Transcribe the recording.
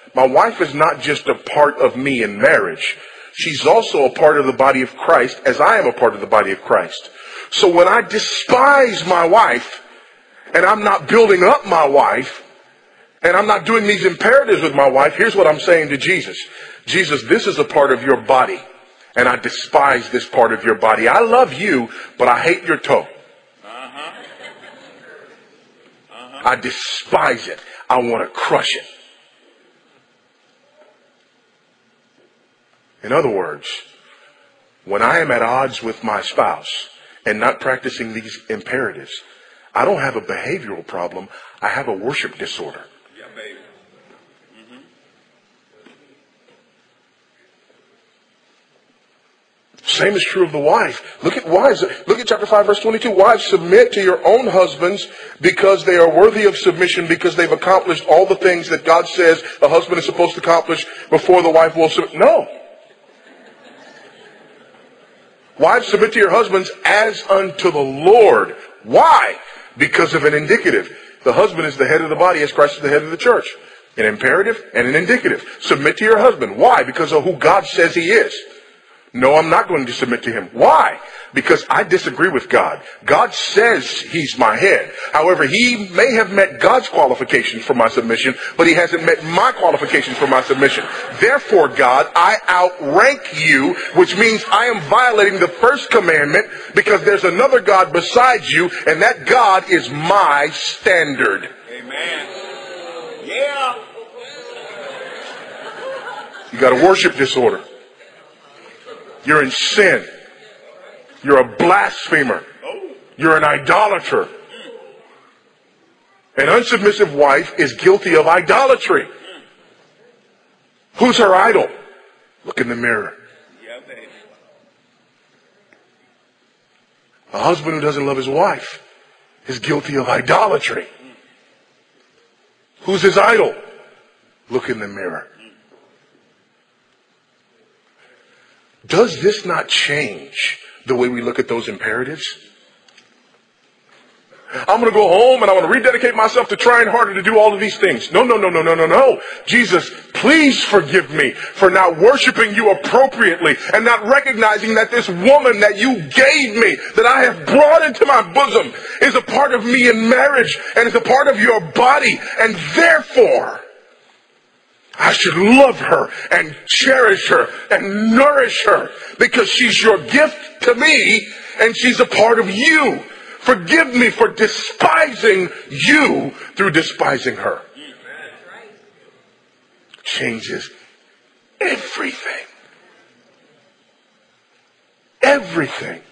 My wife is not just a part of me in marriage. She's also a part of the body of Christ, as I am a part of the body of Christ. So when I despise my wife, and I'm not building up my wife, and I'm not doing these imperatives with my wife, here's what I'm saying to Jesus. Jesus, this is a part of your body, and I despise this part of your body. I love you, but I hate your toe. I despise it. I want to crush it. In other words, when I am at odds with my spouse and not practicing these imperatives, I don't have a behavioral problem. I have a worship disorder. Yeah, baby. Same is true of the wife. Look at wives. Look at chapter 5, verse 22. Wives, submit to your own husbands because they are worthy of submission, because they've accomplished all the things that God says a husband is supposed to accomplish before the wife will submit. No. Wives, submit to your husbands as unto the Lord. Why? Because of an indicative. The husband is the head of the body as Christ is the head of the church. An imperative and an indicative. Submit to your husband. Why? Because of who God says he is. No, I'm not going to submit to him. Why? Because I disagree with God. God says he's my head. However, he may have met God's qualifications for my submission, but he hasn't met my qualifications for my submission. Therefore, God, I outrank you, which means I am violating the first commandment because there's another God besides you, and that God is my standard. Amen. Yeah. You got a worship disorder. You're in sin. You're a blasphemer. You're an idolater. An unsubmissive wife is guilty of idolatry. Who's her idol? Look in the mirror. Yeah, baby. A husband who doesn't love his wife is guilty of idolatry. Who's his idol? Look in the mirror. Does this not change the way we look at those imperatives? I'm going to go home and I want to rededicate myself to trying harder to do all of these things. No. Jesus, please forgive me for not worshiping you appropriately and not recognizing that this woman that you gave me, that I have brought into my bosom, is a part of me in marriage and is a part of your body. And therefore, I should love her and cherish her and nourish her because she's your gift to me and she's a part of you. Forgive me for despising you through despising her. Changes everything. Everything.